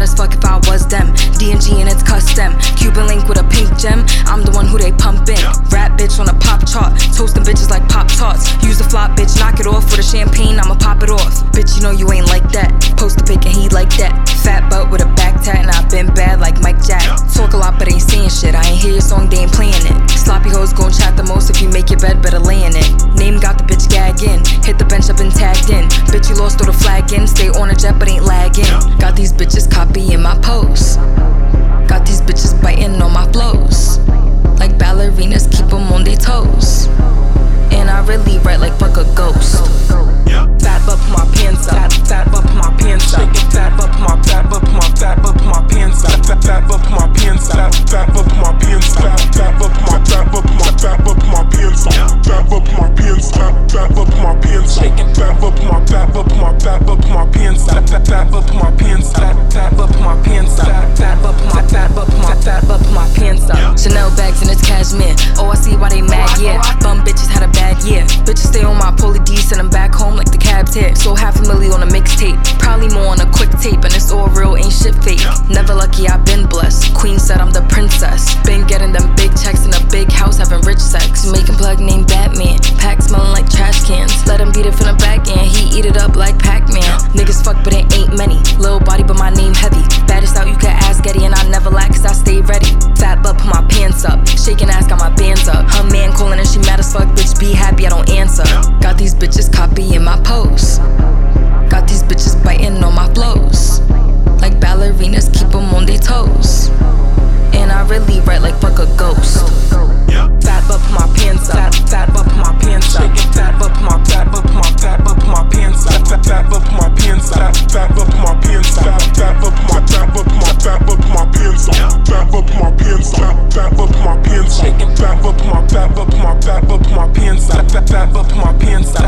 mad as fuck if I was them. DMG and it's custom. Cuban link with a pink gem. I'm the one who they pumpin'. Rap bitch on a pop chart. Toasting bitches like Pop Tarts. Use a flop bitch, knock it off with a champagne, I'ma pop it off. Bitch, you know you ain't like that. Post a pic and he like that. Fat butt with a back tat and I've been bad like Mike Jack. Talk a lot but ain't saying shit. I ain't hear your song, they ain't playing it. Sloppy hoes gon' chat the most. If you make your bed, better lay in it. Name got the bitch gagging. Hit the bench, I've been tagged in. Bitch, you lost, throw the flag in. Stay on a jet but ain't lagging. Got these bitches copying my posts. Got these bitches biting on my flows. Like ballerinas, keep them on their toes. And I really write like fuck a ghost. Fat butt, put my pants up. Fat butt, put my pants up. Fat butt, put my fat butt, put my fat butt, put my pants up. Fat butt, put my pants up. Fat butt, put my pants up. Fat butt, put my fat butt, put my fat butt, put my pants up. Fat butt, put my pants up. Fat butt, put my pants up. Fat butt, put my fat butt, put my fat butt, put my pants up. Fat butt, put my pants up. Fat butt, put my pants up. Fat butt, put my fat butt, put my fat butt, put my pants up. Chanel bags and it's cashmere. Oh, I see why they mad, yeah. Bum bitches had a bad year. Bitches stay on my Poly D, send them back home like the cab's here. So $500,000 on a mixtape, probably more on a quick tape. And it's all real, ain't shit fake. Never lucky, I've been blessed. Queen said I'm the princess. Been getting them big checks in a big house, having rich sex. Making plug named Batman. Pack smelling like trash cans. Let him beat it from the back end, he eat it up like Pac-Man. Niggas fuck but it ain't many. Little body but my name heavy. Baddest out you can ask Getty, and I never lack cause I stay ready. Fat butt, put my pants up. Shaking ass, got my bands up. Her man calling and she mad as fuck, bitch be happy I don't answer. Got these bitches copying my posts. Got these bitches biting on my flows. Like ballerinas, keep them on their toes. And I really write like fuck a ghost. Fat butt, put my pants up. Fat butt, put my pants up. Fat butt, put my fat butt, put my fat butt, put my pants up. Fat butt, put my pants up. Fat butt, put my pants up. Fat butt, put my fat butt, put my fat butt, put my pants up. Fat butt, put my pants up. Fat butt, put my pants up. Fat butt, put my fat butt, put my fat butt, put my pants up. Fat butt, put my pants up.